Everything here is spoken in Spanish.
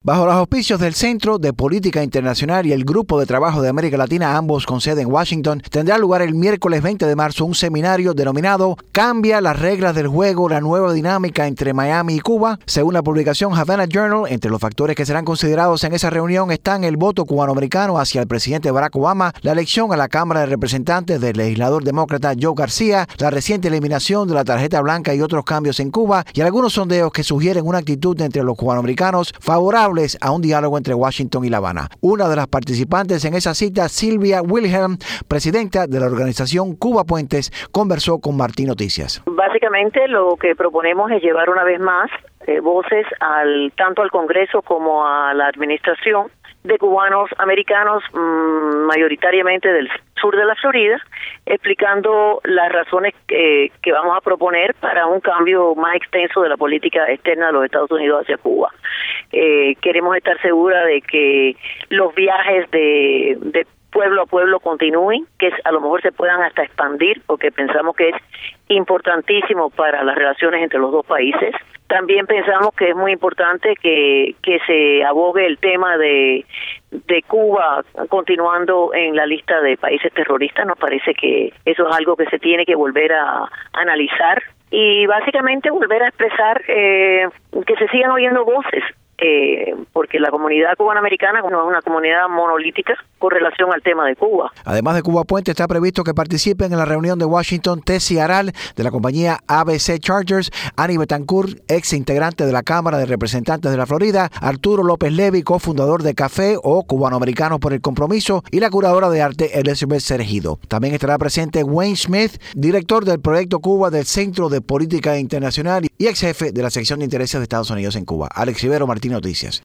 Bajo los auspicios del Centro de Política Internacional y el Grupo de Trabajo de América Latina, ambos con sede en Washington, tendrá lugar el miércoles 20 de marzo un seminario denominado Cambia las reglas del juego, la nueva dinámica entre Miami y Cuba. Según la publicación Havana Journal, entre los factores que serán considerados en esa reunión están el voto cubanoamericano hacia el presidente Barack Obama, la elección a la Cámara de Representantes del legislador demócrata Joe García, la reciente eliminación de la tarjeta blanca y otros cambios en Cuba, y algunos sondeos que sugieren una actitud entre los cubanoamericanos favorable a un diálogo entre Washington y La Habana. Una de las participantes en esa cita, Silvia Wilhelm, presidenta de la organización Cuba Puentes, conversó con Martín Noticias. Básicamente lo que proponemos es llevar una vez más voces tanto al Congreso como a la administración de cubanos americanos, mayoritariamente del sur de la Florida, explicando las razones que vamos a proponer para un cambio más extenso de la política externa de los Estados Unidos hacia Cuba. Queremos estar seguras de que los viajes de pueblo a pueblo continúen, que a lo mejor se puedan hasta expandir, porque pensamos que es importantísimo para las relaciones entre los dos países. También pensamos que es muy importante que se abogue el tema de Cuba continuando en la lista de países terroristas. Nos parece que eso es algo que se tiene que volver a analizar y básicamente volver a expresar que se sigan oyendo voces. Porque la comunidad cubanoamericana no es una comunidad monolítica con relación al tema de Cuba. Además de Cuba Puente, está previsto que participen en la reunión de Washington Tessie Aral, de la compañía ABC Chargers, Annie Betancourt, ex integrante de la Cámara de Representantes de la Florida, Arturo López Levy, cofundador de Café o Cubanoamericanos por el Compromiso, y la curadora de arte Elizabeth Cerejido. También estará presente Wayne Smith, director del Proyecto Cuba del Centro de Política Internacional y ex jefe de la sección de intereses de Estados Unidos en Cuba. Alex Rivero, Martín Noticias.